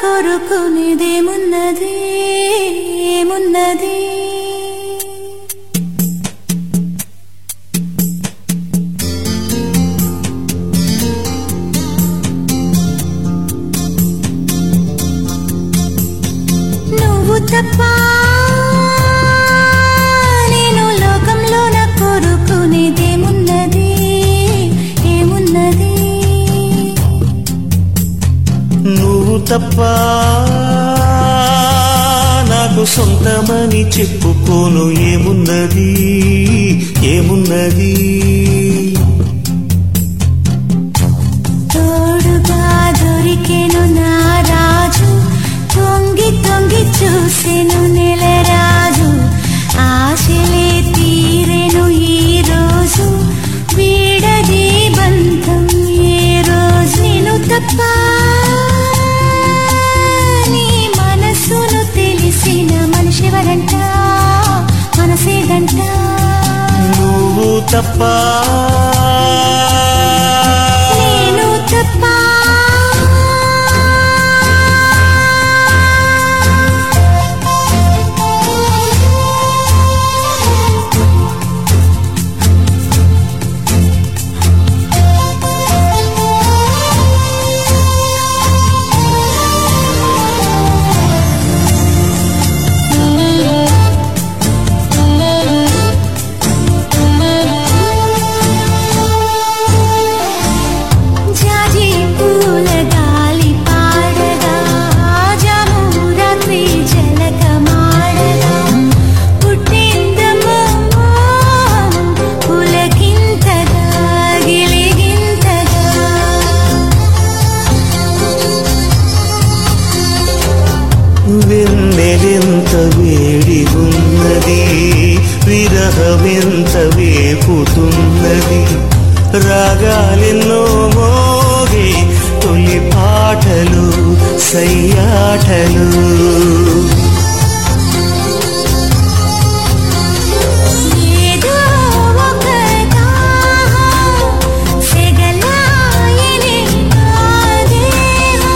కోరుకునేదేమున్నది ఏమున్నది నువ్వు తప్ప నేను లోకంలో నా కోరుకునేదేమున్నది ఏమున్నది నువ్వు తప్ప నాకు సొంతమని చెప్పుకోను ఏమున్నది ఏమున్నది తోడుగా దొరికెను నా రాజు తొంగి తొంగి చూసెను నెలరాజు ఆశలే తీరెను ఈ రోజు వీడది బంధం ఏ రోజు నేను తప్ప నీ మనసును తెలిసిన మనిషివరంట మనసేదంట నువ్వు తప్ప నేను తప్ప వెన్నెలెంత వేడిగున్నది విరహమెంత వేపుతున్నది రాగాలెన్నో మోగే తొలి పాటలు సయ్యాటలు ఏదో ఒక సెగలాయనే ఆదేహం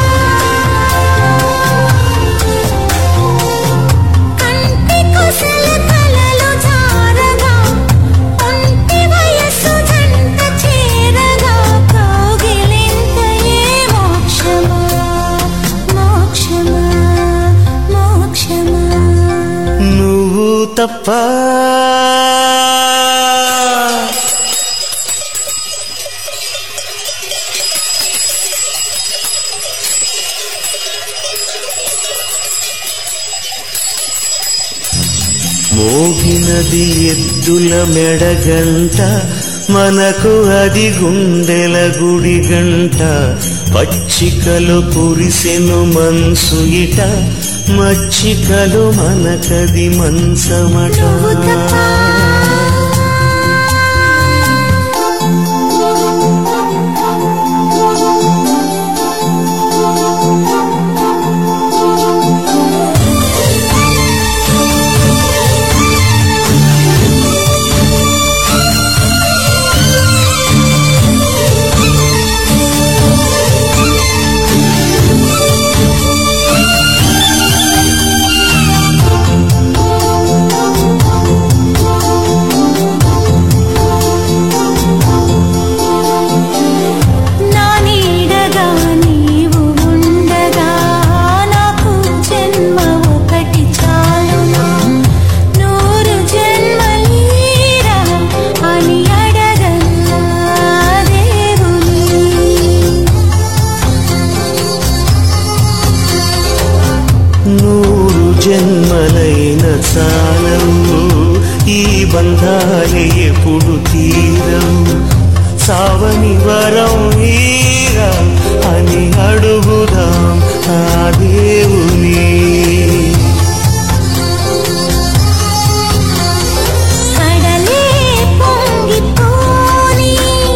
కంటి కుశల కలలు జారగా ఒంటి వయస్సు జంట చేరగా కౌగిలింత ఏ మోక్షమా మోక్షమా మోక్షమా నువ్వు తప్ప మోగినది ఎద్దుల మెడగంట మనకు అది గుండెల గుడి గంట పచ్చికలు కురిసెను మనసు ఇట మచ్చికలు మనకది మంచమట నువ్వు తప్ప నా నీడగా నీవు ఉండగా నాకు జన్మ ఒకటి చాలునా నూరు జన్మలీరా అని అడగల్లా దేవుని నూరు జన్మలైన చాలవు ఈ బంధాలే ఎప్పుడు తీరవు సావని వరం ఈరా అని అడుగుదాం ఆ దేవుని కడలే పొంగిపోని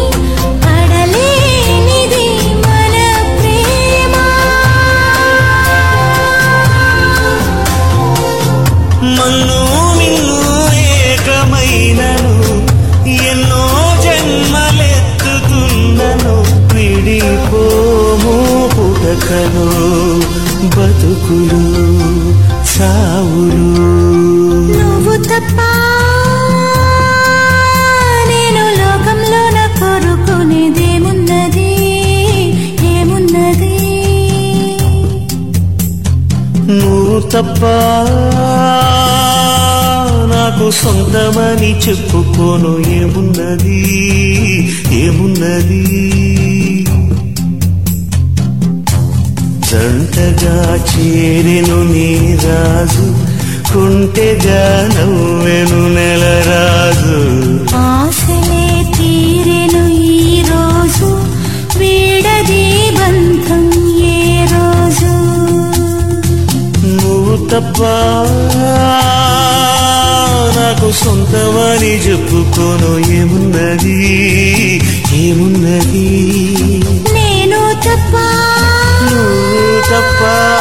కడలేనిది మన ప్రేమ మన్ను నిన్ను ఏకమైనను ఎన్నో జన్మలెత్తుతున్నను విడిపోము బతకను బతుకులు సావులు. నువ్వు తప్ప నేను లోకంలోన కోరుకునేదేమున్నది ఏమున్నది? నువ్వు తప్ప నాకు సొంతమని చెప్పుకోను ఏమున్నది ఏమున్నది? జంటగా చేరెను నీ రాజు, కుంటెగా నవ్వెను నెలరాజు. ఆశలే తీరెను ఈ రోజు, వీడది బంధం ఏ రోజు? నువ్వు తప్ప నాకు సొంతమని చెప్పుకోను ఏమున్నది ఏమున్నది? నేను తప్ప నువ్వు తప్ప